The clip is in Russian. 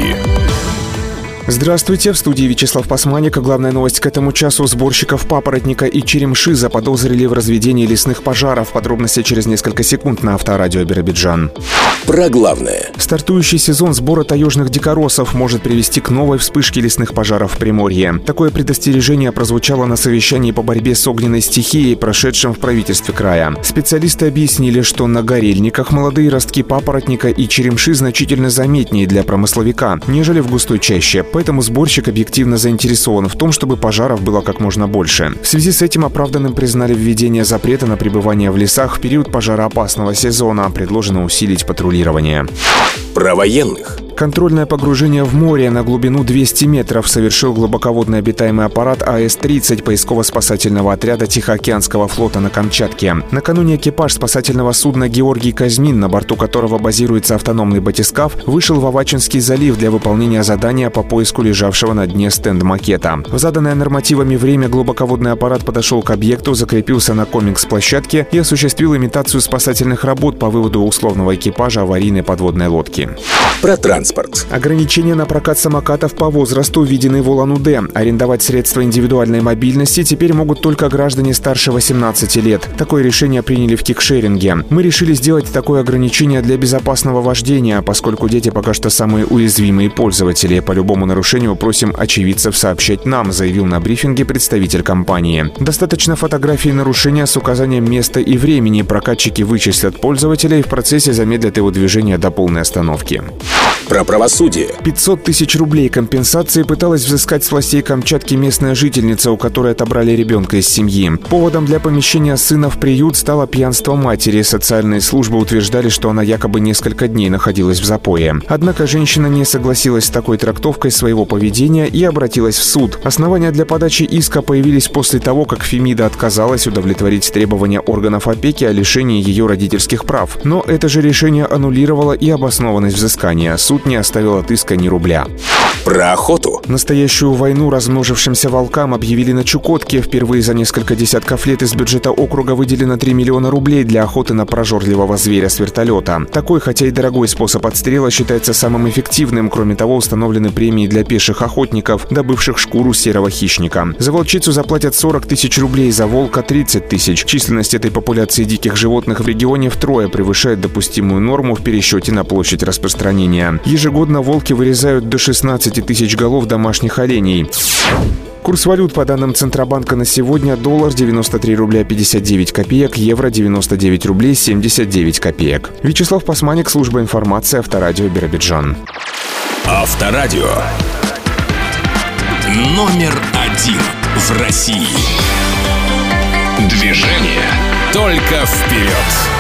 новости. Здравствуйте, в студии Вячеслав Пасманик. Главная новость к этому часу. Сборщиков папоротника и черемши заподозрили в разведении лесных пожаров. Подробности через несколько секунд на Авторадио Биробиджан. Про главное. Стартующий сезон сбора таежных дикоросов может привести к новой вспышке лесных пожаров в Приморье. Такое предостережение прозвучало на совещании по борьбе с огненной стихией, прошедшем в правительстве края. Специалисты объяснили, что на горельниках молодые ростки папоротника и черемши значительно заметнее для промысловика, нежели в густой чаще. Поэтому сборщик объективно заинтересован в том, чтобы пожаров было как можно больше. В связи с этим оправданным признали введение запрета на пребывание в лесах в период пожароопасного сезона. Предложено усилить патрулирование. Про военных. Контрольное погружение в море на глубину 200 метров совершил глубоководный обитаемый аппарат АС-30 поисково-спасательного отряда Тихоокеанского флота на Камчатке. Накануне экипаж спасательного судна «Георгий Казьмин», на борту которого базируется автономный батискаф, вышел в Авачинский залив для выполнения задания по поиску лежавшего на дне стенд-макета. В заданное нормативами время глубоководный аппарат подошел к объекту, закрепился на комикс-площадке и осуществил имитацию спасательных работ по выводу условного экипажа аварийной подводной лодки. Про транспорт. Ограничения на прокат самокатов по возрасту введены в Улан-Удэ. Арендовать средства индивидуальной мобильности теперь могут только граждане старше 18 лет. Такое решение приняли в кикшеринге. Мы решили сделать такое ограничение для безопасного вождения, поскольку дети пока что самые уязвимые пользователи. По любому нарушению просим очевидцев сообщать нам, заявил на брифинге представитель компании. Достаточно фотографии нарушения с указанием места и времени. Прокатчики вычислят пользователя и в процессе замедлят его движение до полной остановки. Про правосудие. 500 тысяч рублей компенсации пыталась взыскать с властей Камчатки местная жительница, у которой отобрали ребенка из семьи. Поводом для помещения сына в приют стало пьянство матери. Социальные службы утверждали, что она якобы несколько дней находилась в запое. Однако женщина не согласилась с такой трактовкой своего поведения и обратилась в суд. Основания для подачи иска появились после того, как Фемида отказалась удовлетворить требования органов опеки о лишении ее родительских прав. Но это же решение аннулировало и обоснованность взыскания. Суд не оставил от иска ни рубля. Про охоту. Настоящую войну размножившимся волкам объявили на Чукотке. Впервые за несколько десятков лет из бюджета округа выделено 3 миллиона рублей для охоты на прожорливого зверя с вертолета. Такой, хотя и дорогой способ отстрела, считается самым эффективным. Кроме того, установлены премии для пеших охотников, добывших шкуру серого хищника. За волчицу заплатят 40 тысяч рублей, за волка 30 тысяч. Численность этой популяции диких животных в регионе втрое превышает допустимую норму в пересчете на площадь распространения. Ежегодно волки вырезают до 16 тысяч голов домашних оленей. Курс валют по данным Центробанка на сегодня: доллар 93 рубля 59 копеек, евро 99 рублей 79 копеек. Вячеслав Пасманик, служба информации, Авторадио Биробиджан. Авторадио. Номер 1 в России. Движение только вперед.